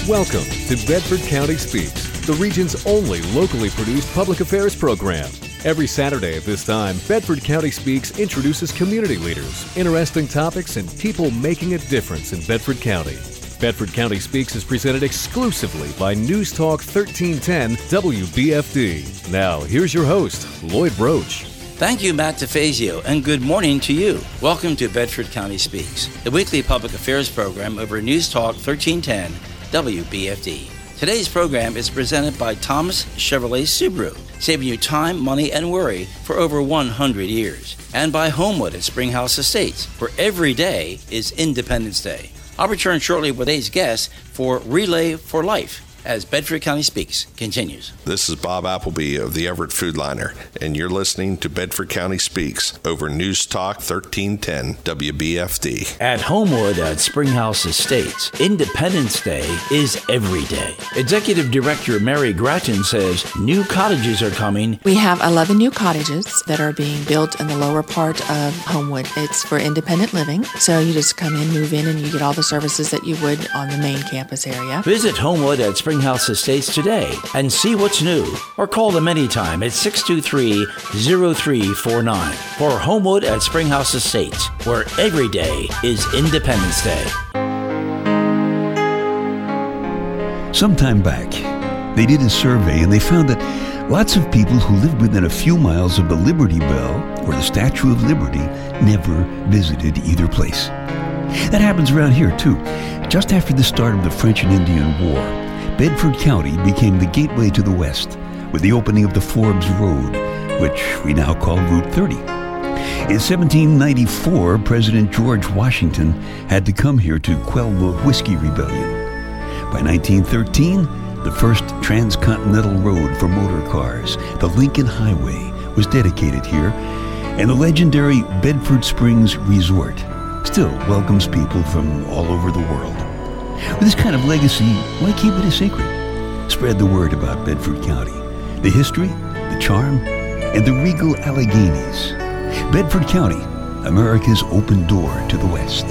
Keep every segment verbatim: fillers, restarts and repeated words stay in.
Welcome to Bedford County Speaks, the region's only locally produced public affairs program. Every Saturday at this time, Bedford County Speaks introduces community leaders, interesting topics, and people making a difference in Bedford County. Bedford County Speaks is presented exclusively by News Talk thirteen ten W B F D. Now, here's your host, Lloyd Roach. Thank you, Matt DeFazio, and good morning to you. Welcome to Bedford County Speaks, the weekly public affairs program over News Talk thirteen ten W B F D. Today's program is presented by Thomas Chevrolet Subaru, saving you time, money, and worry for over one hundred years. And by Homewood at Springhouse Estates, where every day is Independence Day. I'll return shortly with today's guest for Relay for Life as Bedford County Speaks continues. This is Bob Appleby of the Everett Food Liner, and you're listening to Bedford County Speaks over News Talk thirteen ten W B F D. At Homewood at Springhouse Estates, Independence Day is every day. Executive Director Mary Gratton says new cottages are coming. We have eleven new cottages that are being built in the lower part of Homewood. It's for independent living, so you just come in, move in, and you get all the services that you would on the main campus area. Visit Homewood at Springhouse Springhouse Estates today and see what's new, or call them anytime at six two three, zero three four nine for Homewood at Springhouse Estates, where every day is Independence Day. Some time back, they did a survey and they found that lots of people who lived within a few miles of the Liberty Bell or the Statue of Liberty never visited either place. That happens around here too. Just after the start of the French and Indian War, Bedford County became the gateway to the west with the opening of the Forbes Road, which we now call Route thirty. In seventeen ninety-four, President George Washington had to come here to quell the Whiskey Rebellion. By nineteen thirteen, the first transcontinental road for motor cars, the Lincoln Highway, was dedicated here, and the legendary Bedford Springs Resort still welcomes people from all over the world. With this kind of legacy, why keep it a secret? Spread the word about Bedford County, the history, the charm, and the regal Alleghenies. Bedford County, America's open door to the West.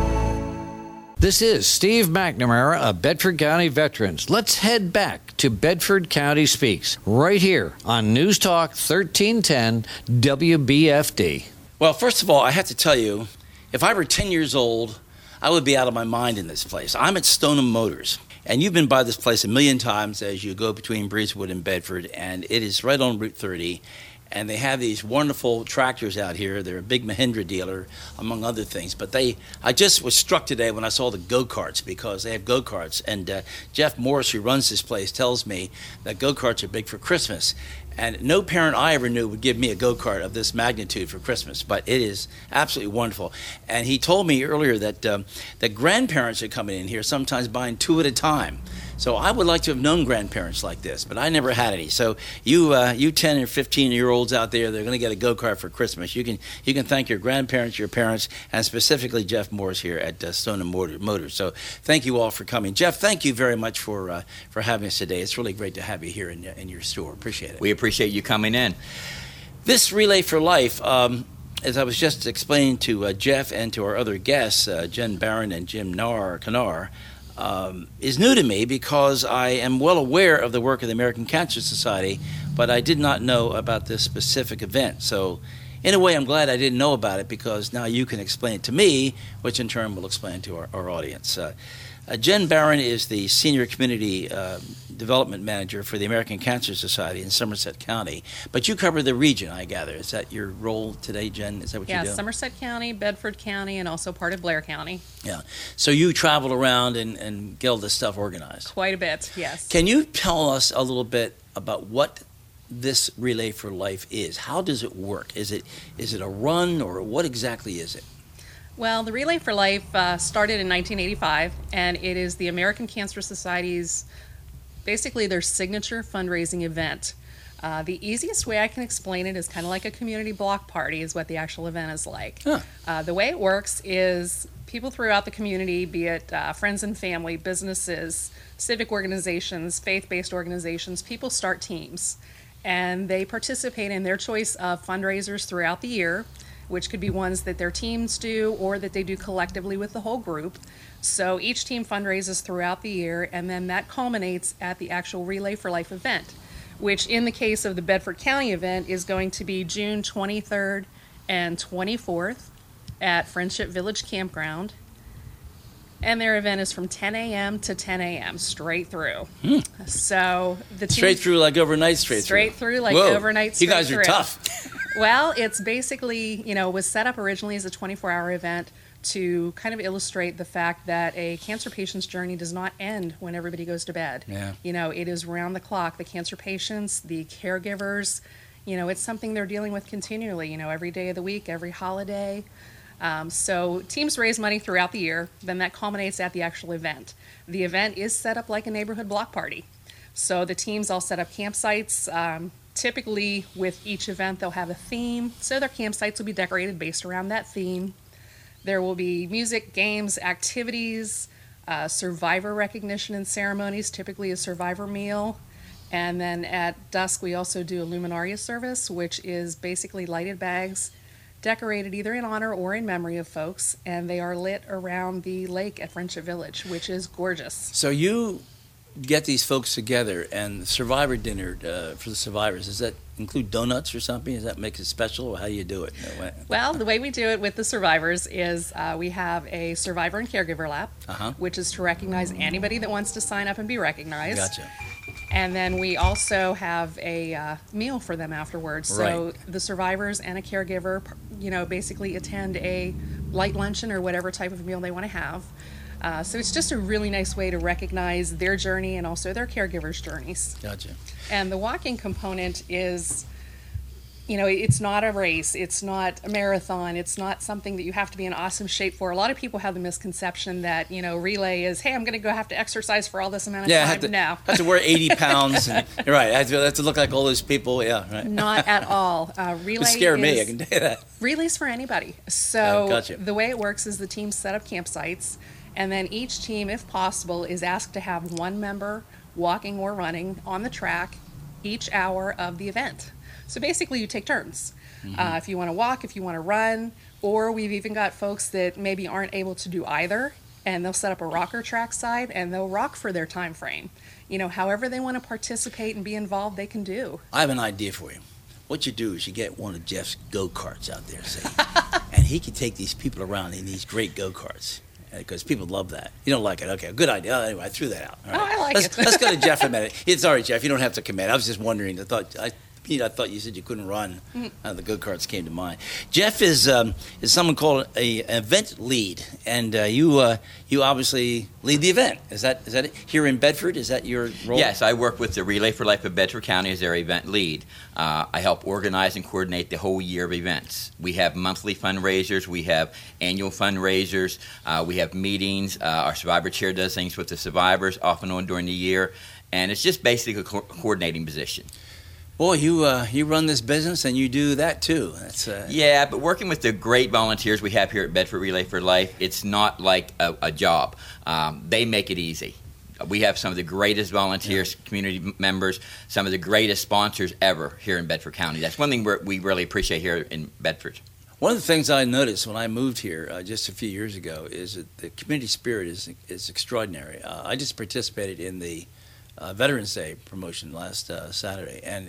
This is Steve McNamara of Bedford County Veterans. Let's head back to Bedford County Speaks, right here on News Talk thirteen ten W B F D. Well, first of all, I have to tell you, if I were ten years old, I would be out of my mind in this place. I'm at Stoneham Motors, and you've been by this place a million times as you go between Breezewood and Bedford, and it is right on Route thirty, and they have these wonderful tractors out here. They're a big Mahindra dealer, among other things, but they, I just was struck today when I saw the go-karts, because they have go-karts, and uh, Jeff Morris, who runs this place, tells me that go-karts are big for Christmas. And no parent I ever knew would give me a go-kart of this magnitude for Christmas, but it is absolutely wonderful. And he told me earlier that um, that grandparents are coming in here, sometimes buying two at a time. So I would like to have known grandparents like this, but I never had any. So you uh, you ten or fifteen year olds out there, they're going to get a go-kart for Christmas. You can you can thank your grandparents, your parents, and specifically Jeff Morris here at uh, Stoneham Motors. So thank you all for coming. Jeff, thank you very much for uh, for having us today. It's really great to have you here in, in your store. Appreciate it. We appreciate you coming in. This Relay for Life, um, as I was just explaining to uh, Jeff and to our other guests, uh, Jen Barron and Jim Nar, Kanar, Um, is new to me because I am well aware of the work of the American Cancer Society, but I did not know about this specific event. So in a way, I'm glad I didn't know about it, because now you can explain it to me, which in turn will explain to our, our audience. Uh, uh, Jen Barron is the Senior Community uh, Development Manager for the American Cancer Society in Somerset County, but you cover the region, I gather. Is that your role today, Jen? Is that what yeah, you do? Yeah, Somerset County, Bedford County, and also part of Blair County. Yeah. So you travel around and, and get all this stuff organized? Quite a bit, yes. Can you tell us a little bit about what this Relay for Life is? How does it work? Is it is it a run, or what exactly is it? Well, the Relay for Life uh, started in nineteen eighty-five, and it is the American Cancer Society's, basically their signature fundraising event. Uh, the easiest way I can explain it is kind of like a community block party is what the actual event is like. Huh. Uh, the way it works is people throughout the community, be it uh, friends and family, businesses, civic organizations, faith-based organizations, people start teams, and they participate in their choice of fundraisers throughout the year. which could be ones that their teams do or that they do collectively with the whole group. So each team fundraises throughout the year, and then that culminates at the actual Relay for Life event, which in the case of the Bedford County event is going to be June twenty-third and twenty-fourth at Friendship Village Campground. And their event is from ten a.m. to ten a.m. straight through. Hmm. So the team, straight through like overnight straight, straight through. through like Whoa. overnight straight You guys through. are tough. Well, it's basically, you know, was set up originally as a twenty-four hour event to kind of illustrate the fact that a cancer patient's journey does not end when everybody goes to bed. Yeah. You know, it is round the clock. The cancer patients, the caregivers, you know, it's something they're dealing with continually, you know, every day of the week, every holiday. Um, so teams raise money throughout the year, then that culminates at the actual event. The event is set up like a neighborhood block party. So the teams all set up campsites. Um, typically with each event they'll have a theme, so their campsites will be decorated based around that theme. There will be music, games, activities, uh, survivor recognition and ceremonies, typically a survivor meal. And then at dusk we also do a luminaria service, which is basically lighted bags decorated either in honor or in memory of folks, and they are lit around the lake at Friendship Village, which is gorgeous. So you get these folks together, and the survivor dinner uh, for the survivors, does that include donuts or something? Does that make it special, or how do you do it? Well, the way we do it with the survivors is uh, we have a survivor and caregiver lap, uh-huh. which is to recognize anybody that wants to sign up and be recognized. Gotcha. And then we also have a uh, meal for them afterwards. So Right. the survivors and a caregiver, you know, basically attend a light luncheon or whatever type of meal they want to have. Uh, so it's just a really nice way to recognize their journey and also their caregivers' journeys. Gotcha. And the walking component is, you know, it's not a race. It's not a marathon. It's not something that you have to be in awesome shape for. A lot of people have the misconception that, you know, relay is, hey, I'm going to go have to exercise for all this amount of Yeah, I time. have to, No. I have to wear eighty pounds. And, you're right. I have, to, I have to look like all those people. Yeah, right. Not at all. Uh, relay It would scare is, me, I can tell you that. Relays for anybody. So Oh, gotcha. the way it works is the teams set up campsites, and then each team, if possible, is asked to have one member walking or running on the track each hour of the event. So basically you take turns. Mm-hmm. Uh, if you want to walk, if you want to run, or we've even got folks that maybe aren't able to do either, and they'll set up a rocker track side and they'll rock for their time frame. You know, however they want to participate and be involved, they can do. I have an idea for you. What you do is you get one of Jeff's go-karts out there, see, and he can take these people around in these great go-karts. Because people love that. You don't like it? Okay, good idea. Anyway, I threw that out. All right. Oh, I like let's, it. Let's go to Jeff a minute. It's all right, Jeff. You don't have to commit. I was just wondering. I thought I, Pete, I thought you said you couldn't run. Mm-hmm. Uh, the go-karts came to mind. Jeff is um, is someone called a an event lead, and uh, you uh, you obviously lead the event. Is that is that it? Here in Bedford? Is that your role? Yes, I work with the Relay for Life of Bedford County as their event lead. Uh, I help organize and coordinate the whole year of events. We have monthly fundraisers. We have annual fundraisers. Uh, we have meetings. Uh, our survivor chair does things with the survivors off and on during the year, and it's just basically a co- coordinating position. Boy, you uh, you run this business and you do that too. That's uh... Yeah, but working with the great volunteers we have here at Bedford Relay for Life, it's not like a, a job. Um, they make it easy. We have some of the greatest volunteers, yeah. community members, some of the greatest sponsors ever here in Bedford County. That's one thing we're, we really appreciate here in Bedford. One of the things I noticed when I moved here uh, just a few years ago is that the community spirit is is extraordinary. Uh, I just participated in the uh, Veterans Day promotion last uh, Saturday, and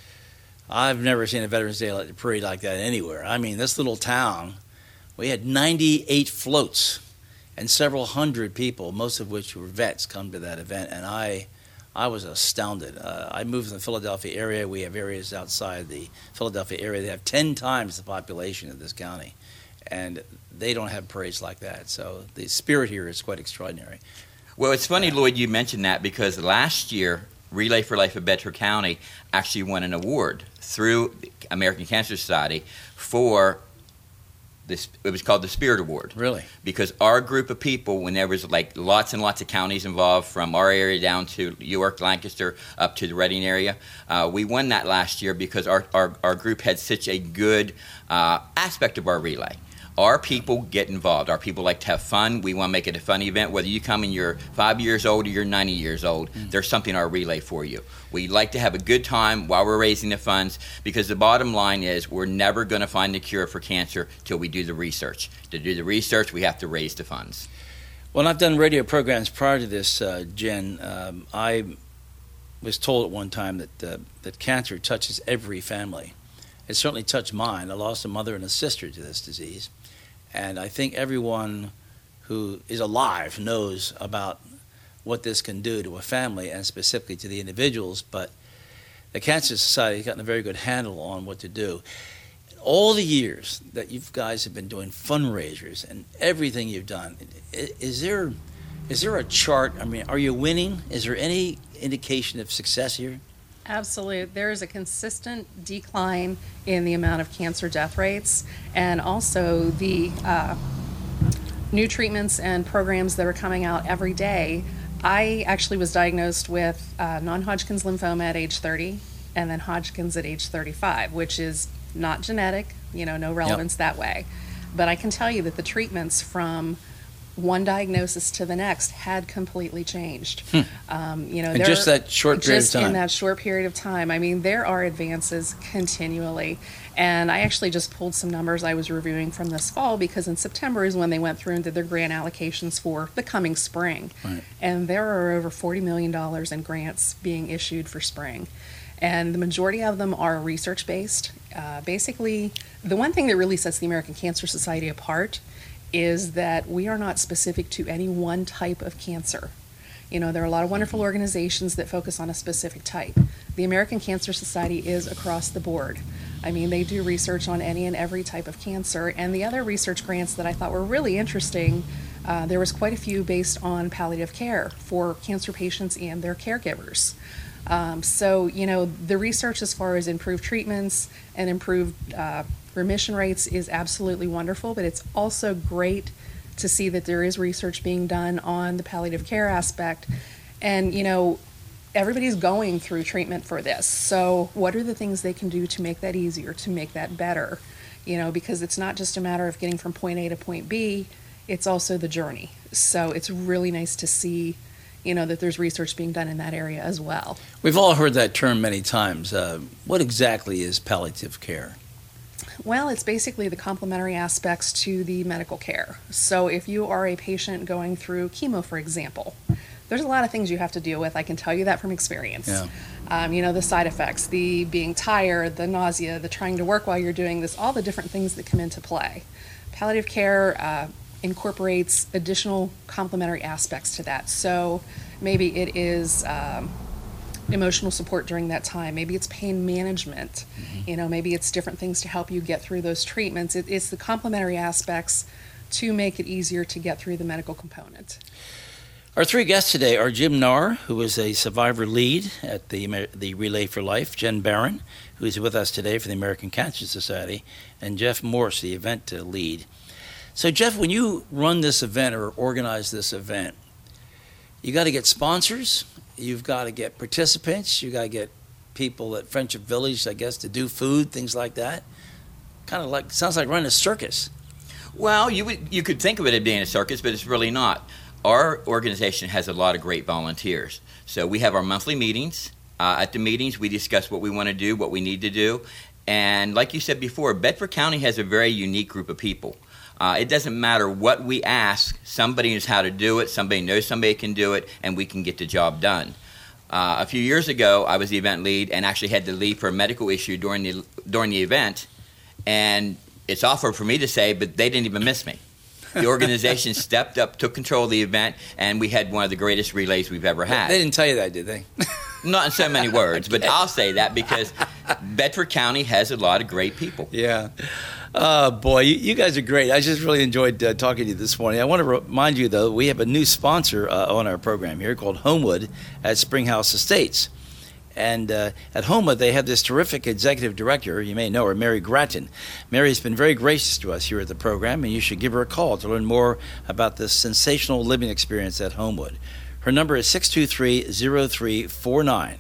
I've never seen a Veterans Day like, parade like that anywhere. I mean, this little town, we had ninety-eight floats and several hundred people, most of which were vets, come to that event, and I I was astounded. Uh, I moved in the Philadelphia area. We have areas outside the Philadelphia area that have ten times the population of this county, and they don't have parades like that. So the spirit here is quite extraordinary. Well, it's funny, Lloyd, you mentioned that, because last year, Relay for Life of Bedford County actually won an award through the American Cancer Society for this. It was called the Spirit Award. Really? Because our group of people, when there was like lots and lots of counties involved, from our area down to York, Lancaster, up to the Reading area, uh, we won that last year because our, our, our group had such a good uh, aspect of our relay. Our people get involved. Our people like to have fun. We want to make it a fun event. Whether you come and you're five years old or you're ninety years old, mm. there's something in our relay for you. We like to have a good time while we're raising the funds, because the bottom line is we're never going to find the cure for cancer till we do the research. To do the research, we have to raise the funds. Well, I've done radio programs prior to this, uh, Jen. Um, I was told at one time that uh, that cancer touches every family. It certainly touched mine. I lost a mother and a sister to this disease. And I think everyone who is alive knows about what this can do to a family and specifically to the individuals, but the Cancer Society has gotten a very good handle on what to do. All the years that you guys have been doing fundraisers and everything you've done, is there is there a chart? I mean, are you winning? Is there any indication of success here? Absolutely. There is a consistent decline in the amount of cancer death rates, and also the uh, new treatments and programs that are coming out every day. I actually was diagnosed with uh, non-Hodgkin's lymphoma at age thirty, and then Hodgkin's at age thirty-five, which is not genetic, you know, no relevance yep. that way. But I can tell you that the treatments from one diagnosis to the next had completely changed. Hmm. Um, you know, in just that short period just of time. in that short period of time. I mean, there are advances continually. And I actually just pulled some numbers I was reviewing from this fall, because in September is when they went through and did their grant allocations for the coming spring. Right. And there are over forty million dollars in grants being issued for spring. And the majority of them are research-based. Uh, basically, the one thing that really sets the American Cancer Society apart is that we are not specific to any one type of cancer. You know, there are a lot of wonderful organizations that focus on a specific type. The American Cancer Society is across the board. I mean, they do research on any and every type of cancer. And the other research grants that I thought were really interesting, uh, there was quite a few based on palliative care for cancer patients and their caregivers. Um, so, you know, the research as far as improved treatments and improved uh, remission rates is absolutely wonderful, but it's also great to see that there is research being done on the palliative care aspect. And, you know, everybody's going through treatment for this. So what are the things they can do to make that easier, to make that better? You know, because it's not just a matter of getting from point A to point B, it's also the journey. So it's really nice to see, you know, that there's research being done in that area as well. We've all heard that term many times. Uh, what exactly is palliative care? Well, it's basically the complementary aspects to the medical care. So if you are a patient going through chemo, for example, there's a lot of things you have to deal with. I can tell you that from experience. Yeah. Um, you know, the side effects, the being tired, the nausea, the trying to work while you're doing this, all the different things that come into play. Palliative care uh, incorporates additional complementary aspects to that. So maybe it is um, emotional support during that time. Maybe it's pain management. Mm-hmm. You know, maybe it's different things to help you get through those treatments. It, it's the complementary aspects to make it easier to get through the medical component. Our three guests today are Jim Nahr, who is a survivor lead at the the Relay for Life, Jen Barron, who is with us today for the American Cancer Society, and Jeff Morse, the event uh, lead. So, Jeff, when you run this event or organize this event, you got to get sponsors, you've got to get participants, you got to get people at Friendship Village, I guess, to do food, things like that. Kind of like, sounds like running a circus. Well, you would, you could think of it as being a circus, but it's really not. Our organization has a lot of great volunteers. So we have our monthly meetings. Uh, at the meetings, we discuss what we want to do, what we need to do. And like you said before, Bedford County has a very unique group of people. Uh, it doesn't matter what we ask. Somebody knows how to do it. Somebody knows somebody can do it, and we can get the job done. Uh, a few years ago, I was the event lead and actually had to leave for a medical issue during the during the event. And it's awful for me to say, but they didn't even miss me. The organization stepped up, took control of the event, and we had one of the greatest relays we've ever had. They didn't tell you that, did they? Not in so many words, okay. But I'll say that because Bedford County has a lot of great people. Yeah. Oh, boy, you, you guys are great. I just really enjoyed uh, talking to you this morning. I want to remind you, though, we have a new sponsor uh, on our program here called Homewood at Springhouse Estates. And uh, at Homewood, they have this terrific executive director. You may know her, Mary Gratton. Mary has been very gracious to us here at the program, and you should give her a call to learn more about this sensational living experience at Homewood. Her number is six two three, zero three four nine.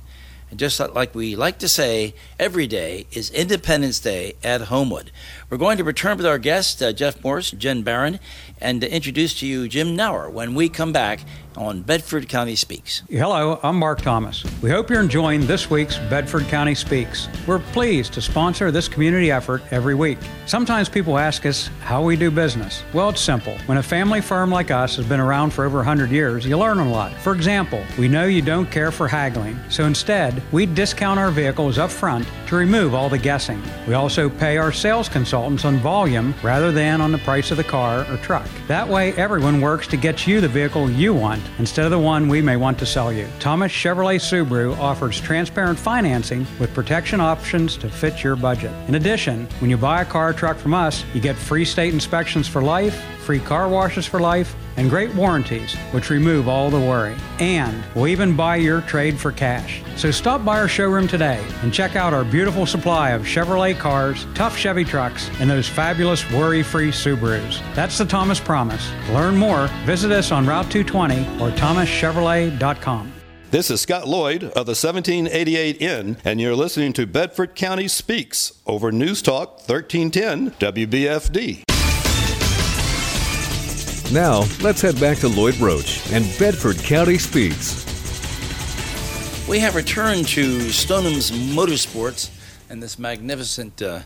And just like we like to say, every day is Independence Day at Homewood. We're going to return with our guests, uh, Jeff Morris, Jen Barron, and to introduce to you Jim Nauer when we come back on Bedford County Speaks. Hello, I'm Mark Thomas. We hope you're enjoying this week's Bedford County Speaks. We're pleased to sponsor this community effort every week. Sometimes people ask us how we do business. Well, it's simple. When a family firm like us has been around for over one hundred years, you learn a lot. For example, we know you don't care for haggling, so instead, we discount our vehicles up front to remove all the guessing. We also pay our sales consultants on volume rather than on the price of the car or truck. That way, everyone works to get you the vehicle you want instead of the one we may want to sell you. Thomas Chevrolet Subaru offers transparent financing with protection options to fit your budget. In addition, when you buy a car or truck from us, you get free state inspections for life, free car washes for life, and great warranties, which remove all the worry. And we'll even buy your trade for cash. So stop by our showroom today and check out our beautiful supply of Chevrolet cars, tough Chevy trucks, and those fabulous worry-free Subarus. That's the Thomas Promise. To learn more, visit us on Route two twenty or thomas chevrolet dot com. This is Scott Lloyd of the seventeen eighty-eight Inn, and you're listening to Bedford County Speaks over News Talk thirteen ten W B F D. Now, let's head back to Lloyd Roach and Bedford County Speaks. We have returned to Stoneham's Motorsports and this magnificent, uh,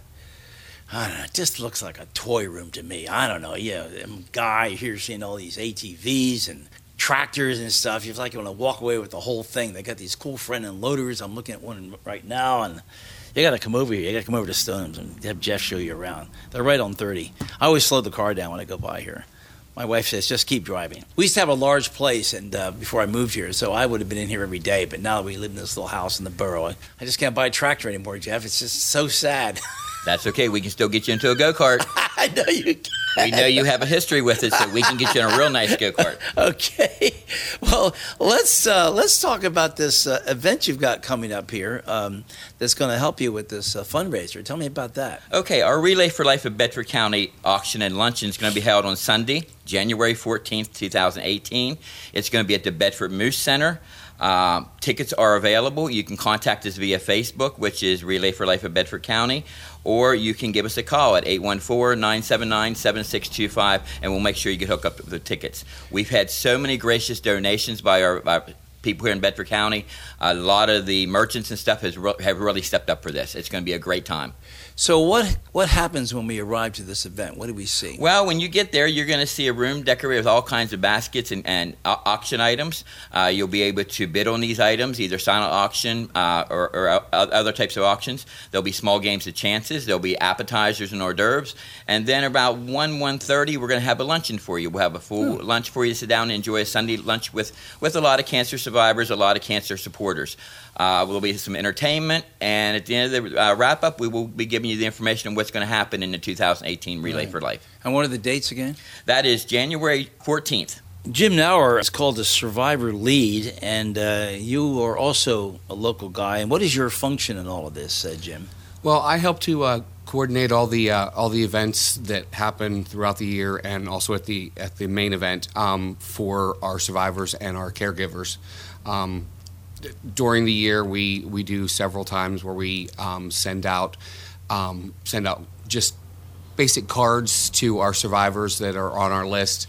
I don't know, it just looks like a toy room to me. I don't know, yeah, guy here seeing all these A T Vs and tractors and stuff. You feel like you want to walk away with the whole thing. They got these cool front end loaders. I'm looking at one right now, and you got to come over here. You got to come over to Stoneham's and have Jeff show you around. They're right on thirty. I always slow the car down when I go by here. My wife says, just keep driving. We used to have a large place and uh, before I moved here, so I would have been in here every day. But now that we live in this little house in the borough, I, I just can't buy a tractor anymore, Jeff. It's just so sad. That's okay. We can still get you into a go-kart. I know you can. We know you have a history with it, so we can get you in a real nice go-kart. Okay. Well, let's uh, let's talk about this uh, event you've got coming up here um, that's going to help you with this uh, fundraiser. Tell me about that. Okay. Our Relay for Life of Bedford County auction and luncheon is going to be held on Sunday, January fourteenth, twenty eighteen. It's going to be at the Bedford Moose Center. Uh, tickets are available. You can contact us via Facebook, which is Relay for Life of Bedford County, or you can give us a call at eight one four, nine seven nine, seven six two five, and we'll make sure you get hooked up with the tickets. We've had so many gracious donations by our, our people here in Bedford County. A lot of the merchants and stuff has re- have really stepped up for this. It's going to be a great time. So what what happens when we arrive to this event? What do we see? Well, when you get there, you're going to see a room decorated with all kinds of baskets and, and uh, auction items. Uh, you'll be able to bid on these items, either silent auction uh, or, or uh, other types of auctions. There'll be small games of chances. There'll be appetizers and hors d'oeuvres. And then about one, one thirty, we're going to have a luncheon for you. We'll have a full hmm. lunch for you to sit down and enjoy a Sunday lunch with, with a lot of cancer survivors, a lot of cancer supporters. Uh, there'll be some entertainment, and at the end of the uh, wrap-up, we will be giving you the information on what's going to happen in the two thousand eighteen Relay right. for Life. And what are the dates again? That is January fourteenth. Jim Nauer is called the Survivor Lead, and uh, you are also a local guy. And what is your function in all of this, uh, Jim? Well, I help to uh, coordinate all the uh, all the events that happen throughout the year, and also at the at the main event um, for our survivors and our caregivers. Um, During the year, we, we do several times where we um, send out um, send out just basic cards to our survivors that are on our list,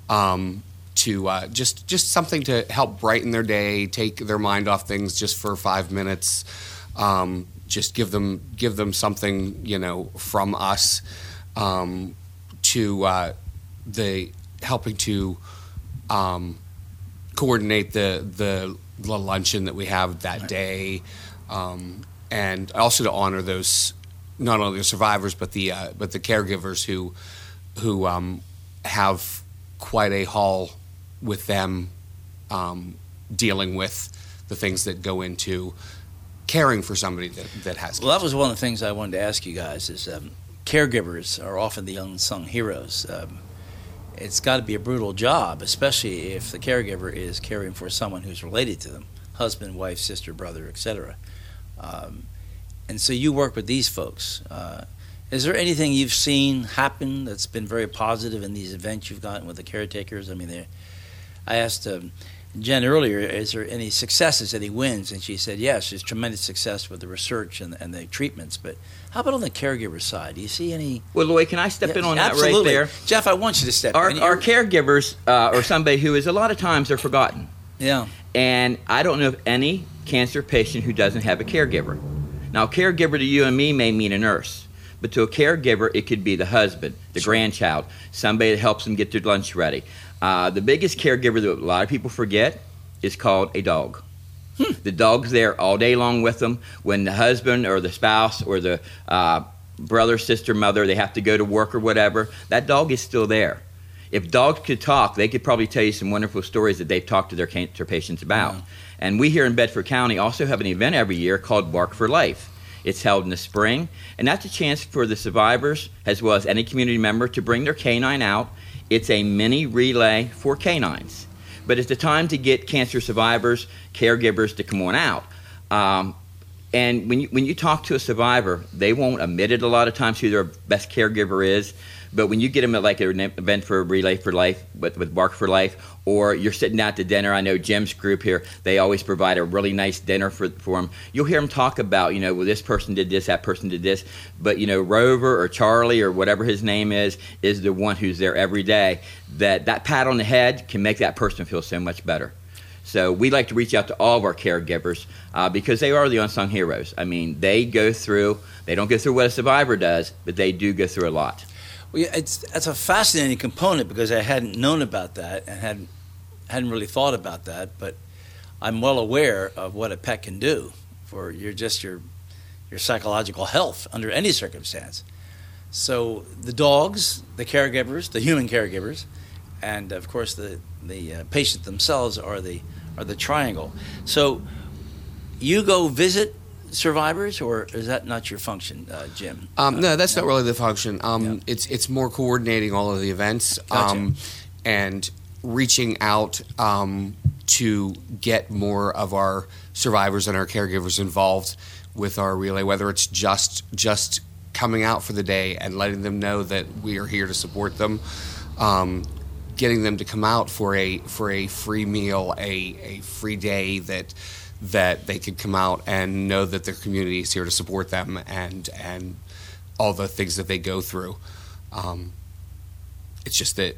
um, to uh, just just something to help brighten their day, take their mind off things just for five minutes, um, just give them give them something, you know, from us, um, to uh, the helping to um, coordinate the the. the luncheon that we have that day, um, and also to honor those, not only the survivors but the uh, but the caregivers who who um, have quite a haul with them, um, dealing with the things that go into caring for somebody that, that has cancer. Well, that was one of the things I wanted to ask you guys is um, caregivers are often the unsung heroes. Um, It's got to be a brutal job, especially if the caregiver is caring for someone who's related to them, husband, wife, sister, brother, et cetera. Um, and so you work with these folks. Uh, is there anything you've seen happen that's been very positive in these events you've gotten with the caretakers? I mean, I asked um, Jen earlier, is there any successes, any wins? And she said, yes, there's tremendous success with the research and, and the treatments. But how about on the caregiver side? Do you see any? Well, Lloyd, can I step Yeah, in on absolutely. that right there? Jeff, I want you to step Our, in. our caregivers uh, are somebody who is a lot of times they're forgotten. Yeah. And I don't know of any cancer patient who doesn't have a caregiver. Now, a caregiver to you and me may mean a nurse. But to a caregiver, it could be the husband, the Sure. grandchild, somebody that helps them get their lunch ready. Uh, the biggest caregiver that a lot of people forget is called a dog. Hmm. The dog's there all day long with them. When the husband or the spouse or the uh, brother, sister, mother, they have to go to work or whatever, that dog is still there. If dogs could talk, they could probably tell you some wonderful stories that they've talked to their cancer patients about. Yeah. And we here in Bedford County also have an event every year called Bark for Life. It's held in the spring, and that's a chance for the survivors, as well as any community member, to bring their canine out. It's a mini relay for canines. But it's the time to get cancer survivors, caregivers to come on out. Um, and when you, when you talk to a survivor, they won't admit it a lot of times who their best caregiver is. But when you get them at like an event for Relay for Life with, with Bark for Life, or you're sitting down to dinner, I know Jim's group here, they always provide a really nice dinner for, for them. You'll hear them talk about, you know, well, this person did this, that person did this. But, you know, Rover or Charlie or whatever his name is, is the one who's there every day. That, that pat on the head can make that person feel so much better. So we like to reach out to all of our caregivers uh, because they are the unsung heroes. I mean, they go through, they don't go through what a survivor does, but they do go through a lot. Well, yeah, it's it's a fascinating component because I hadn't known about that and hadn't hadn't really thought about that. But I'm well aware of what a pet can do for your just your your psychological health under any circumstance. So the dogs, the caregivers, the human caregivers, and of course the the uh, patient themselves are the are the triangle. So you go visit survivors, or is that not your function, uh, Jim? Um, no, that's not really the function. Um, Yeah. It's it's more coordinating all of the events Gotcha. um, and reaching out um, to get more of our survivors and our caregivers involved with our relay. Whether it's just just coming out for the day and letting them know that we are here to support them, um, getting them to come out for a for a free meal, a a free day that. that they could come out and know that their community is here to support them and and all the things that they go through. Um, it's just that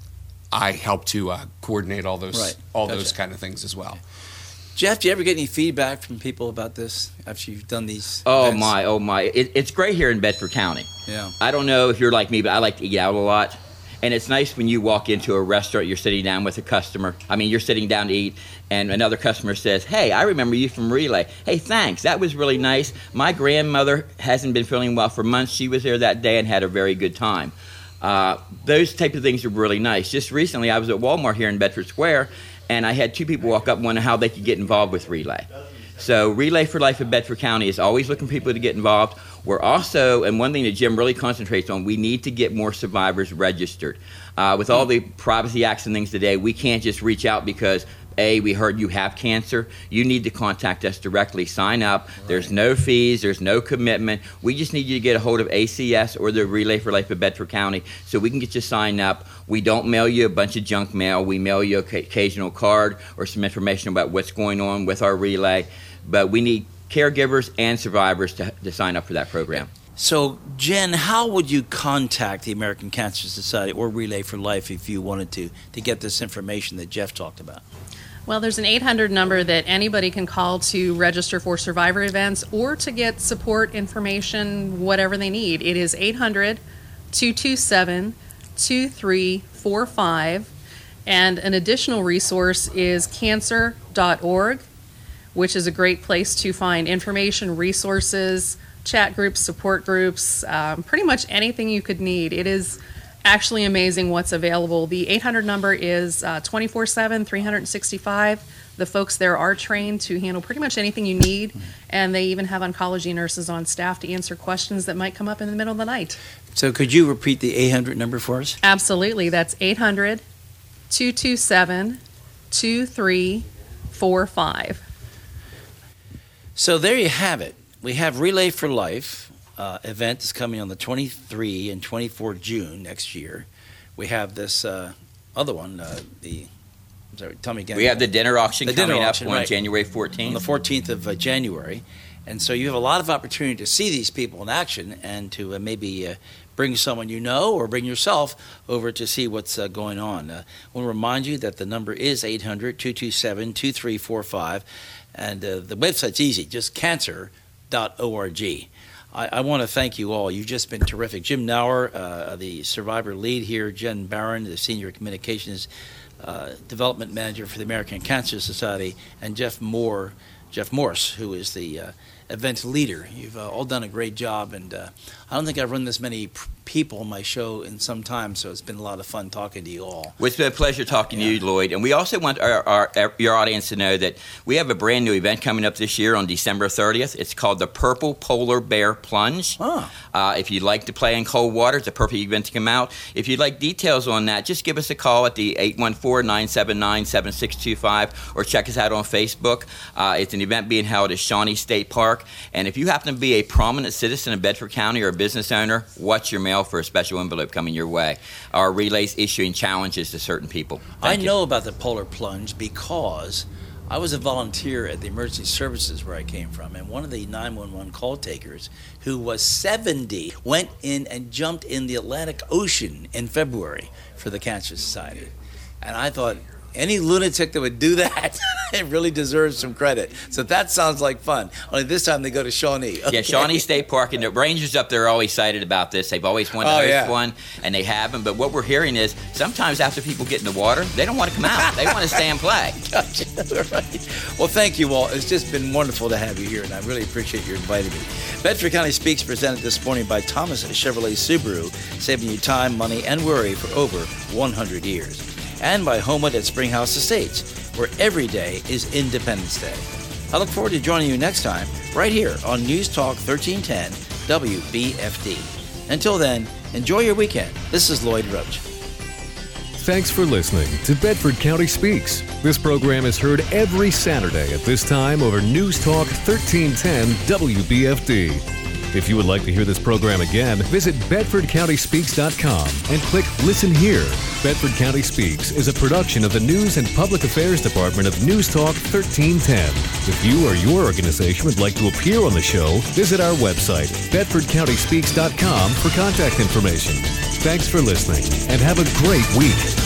I help to uh, coordinate all those Right. all Gotcha. those kind of things as well. Jeff, do you ever get any feedback from people about this after you've done these Oh events? my, oh my. It, it's great here in Bedford County. Yeah. I don't know if you're like me, but I like to eat out a lot. And it's nice when you walk into a restaurant, you're sitting down with a customer. I mean, you're sitting down to eat, and another customer says, hey, I remember you from Relay. Hey, thanks. That was really nice. My grandmother hasn't been feeling well for months. She was there that day and had a very good time. Uh, those type of things are really nice. Just recently, I was at Walmart here in Bedford Square, and I had two people walk up and wonder how they could get involved with Relay. So Relay for Life in Bedford County is always looking for people to get involved. We're also, and one thing that Jim really concentrates on, we need to get more survivors registered. Uh, with all the privacy acts and things today, we can't just reach out because, A, we heard you have cancer. You need to contact us directly. Sign up. Right. There's no fees. There's no commitment. We just need you to get a hold of A C S or the Relay for Life of Bedford County so we can get you signed up. We don't mail you a bunch of junk mail. We mail you an occasional card or some information about what's going on with our relay. But we need caregivers and survivors to, to sign up for that program. So, Jen, how would you contact the American Cancer Society or Relay for Life if you wanted to, to get this information that Jeff talked about? Well, there's an eight hundred number that anybody can call to register for survivor events or to get support information, whatever they need. It is eight hundred, two two seven, two three four five. And an additional resource is cancer dot org, which is a great place to find information, resources, chat groups, support groups, um, pretty much anything you could need. It is actually amazing what's available. The eight hundred number is uh, twenty-four seven, three hundred sixty-five. The folks there are trained to handle pretty much anything you need, and they even have oncology nurses on staff to answer questions that might come up in the middle of the night. So could you repeat the eight hundred number for us? Absolutely. That's eight hundred, two two seven, two three four five. So there you have it. We have Relay for Life uh, event is coming on the twenty-third and twenty-fourth of June next year. We have this uh, other one, uh, the I'm sorry, tell me again. We have the dinner auction the coming dinner up auction, on right. January fourteenth. On the fourteenth of uh, January. And so you have a lot of opportunity to see these people in action and to uh, maybe uh, bring someone you know or bring yourself over to see what's uh, going on. Uh, I want to remind you that the number is eight hundred, two two seven, two three four five. And uh, the website's easy, just cancer dot org. I, I want to thank you all. You've just been terrific. Jim Nauer, uh, the survivor lead here, Jen Barron, the senior communications uh, development manager for the American Cancer Society, and Jeff Moore, Jeff Morse, who is the uh, event leader. You've uh, all done a great job, and uh, I don't think I've run this many pr- people on my show in some time, so it's been a lot of fun talking to you all. Well, it's been a pleasure talking Yeah. to you, Lloyd. And we also want our, our, our your audience to know that we have a brand new event coming up this year on December thirtieth. It's called the Purple Polar Bear Plunge. Ah. Uh, if you'd like to play in cold water, it's a perfect event to come out. If you'd like details on that, just give us a call at the eight one four, nine seven nine, seven six two five or check us out on Facebook. Uh, it's an event being held at Shawnee State Park. And if you happen to be a prominent citizen of Bedford County or a business owner, watch your mail for a special envelope coming your way. Our relay's issuing challenges to certain people. I Thank you. know about the Polar Plunge because I was a volunteer at the emergency services where I came from, and one of the nine one one call takers, who was seventy, went in and jumped in the Atlantic Ocean in February for the Cancer Society. And I thought, any lunatic that would do that, it really deserves some credit. So that sounds like fun. Only this time they go to Shawnee. Okay. Yeah, Shawnee State Park, and the Rangers up there are always excited about this. They've always wanted to Oh, host yeah. one, and they haven't. But what we're hearing is sometimes after people get in the water, they don't want to come out. They want to stay and play. Gotcha. Right. Well, thank you all. It's just been wonderful to have you here, and I really appreciate you inviting me. Bedford County Speaks presented this morning by Thomas Chevrolet Subaru, saving you time, money, and worry for over one hundred years. And by Homewood at Springhouse Estates, where every day is Independence Day. I look forward to joining you next time, right here on News Talk thirteen ten W B F D. Until then, enjoy your weekend. This is Lloyd Roach. Thanks for listening to Bedford County Speaks. This program is heard every Saturday at this time over News Talk thirteen ten W B F D. If you would like to hear this program again, visit bedford county speaks dot com and click Listen Here. Bedford County Speaks is a production of the News and Public Affairs Department of News Talk thirteen ten. If you or your organization would like to appear on the show, visit our website, bedford county speaks dot com, for contact information. Thanks for listening and have a great week.